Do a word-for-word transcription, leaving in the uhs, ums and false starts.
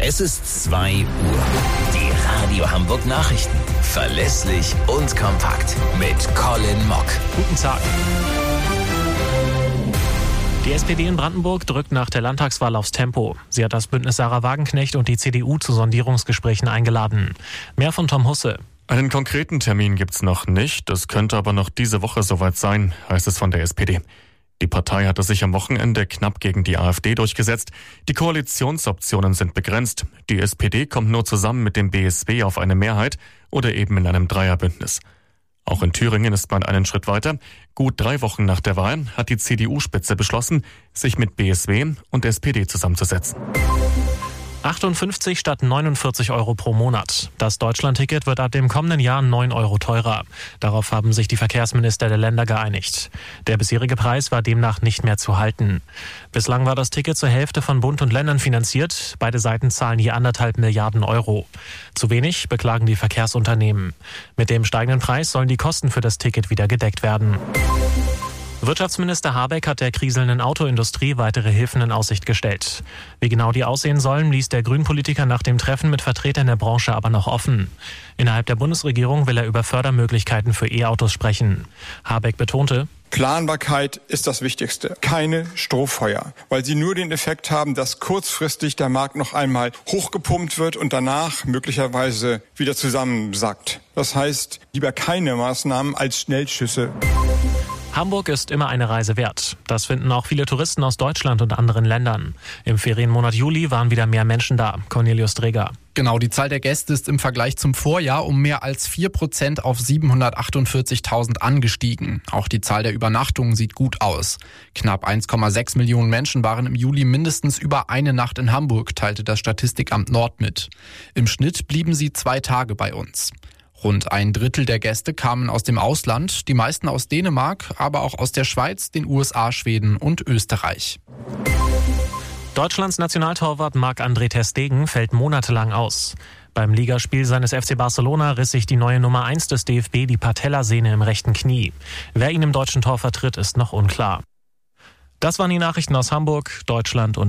Es ist zwei Uhr. Die Radio Hamburg Nachrichten. Verlässlich und kompakt. Mit Colin Mock. Guten Tag. Die S P D in Brandenburg drückt nach der Landtagswahl aufs Tempo. Sie hat das Bündnis Sarah Wagenknecht und die C D U zu Sondierungsgesprächen eingeladen. Mehr von Tom Husse. Einen konkreten Termin gibt's noch nicht. Es könnte aber noch diese Woche soweit sein, heißt es von der S P D. Die Partei hatte sich am Wochenende knapp gegen die AfD durchgesetzt. Die Koalitionsoptionen sind begrenzt. Die S P D kommt nur zusammen mit dem B S W auf eine Mehrheit oder eben in einem Dreierbündnis. Auch in Thüringen ist man einen Schritt weiter. Gut drei Wochen nach der Wahl hat die C D U-Spitze beschlossen, sich mit B S W und S P D zusammenzusetzen. achtundfünfzig statt neunundvierzig Euro pro Monat. Das Deutschlandticket wird ab dem kommenden Jahr neun Euro teurer. Darauf haben sich die Verkehrsminister der Länder geeinigt. Der bisherige Preis war demnach nicht mehr zu halten. Bislang war das Ticket zur Hälfte von Bund und Ländern finanziert. Beide Seiten zahlen je anderthalb Milliarden Euro. Zu wenig, beklagen die Verkehrsunternehmen. Mit dem steigenden Preis sollen die Kosten für das Ticket wieder gedeckt werden. Wirtschaftsminister Habeck hat der kriselnden Autoindustrie weitere Hilfen in Aussicht gestellt. Wie genau die aussehen sollen, ließ der Grünen-Politiker nach dem Treffen mit Vertretern der Branche aber noch offen. Innerhalb der Bundesregierung will er über Fördermöglichkeiten für E-Autos sprechen. Habeck betonte: Planbarkeit ist das Wichtigste. Keine Strohfeuer, weil sie nur den Effekt haben, dass kurzfristig der Markt noch einmal hochgepumpt wird und danach möglicherweise wieder zusammensackt. Das heißt, lieber keine Maßnahmen als Schnellschüsse. Hamburg ist immer eine Reise wert. Das finden auch viele Touristen aus Deutschland und anderen Ländern. Im Ferienmonat Juli waren wieder mehr Menschen da. Cornelius Dreger. Genau, die Zahl der Gäste ist im Vergleich zum Vorjahr um mehr als vier Prozent auf siebenhundertachtundvierzigtausend angestiegen. Auch die Zahl der Übernachtungen sieht gut aus. Knapp eins Komma sechs Millionen Menschen waren im Juli mindestens über eine Nacht in Hamburg, teilte das Statistikamt Nord mit. Im Schnitt blieben sie zwei Tage bei uns. Rund ein Drittel der Gäste kamen aus dem Ausland, die meisten aus Dänemark, aber auch aus der Schweiz, den U S A, Schweden und Österreich. Deutschlands Nationaltorwart Marc-André ter Stegen fällt monatelang aus. Beim Ligaspiel seines F C Barcelona riss sich die neue Nummer eins des D F B die Patellasehne im rechten Knie. Wer ihn im deutschen Tor vertritt, ist noch unklar. Das waren die Nachrichten aus Hamburg, Deutschland und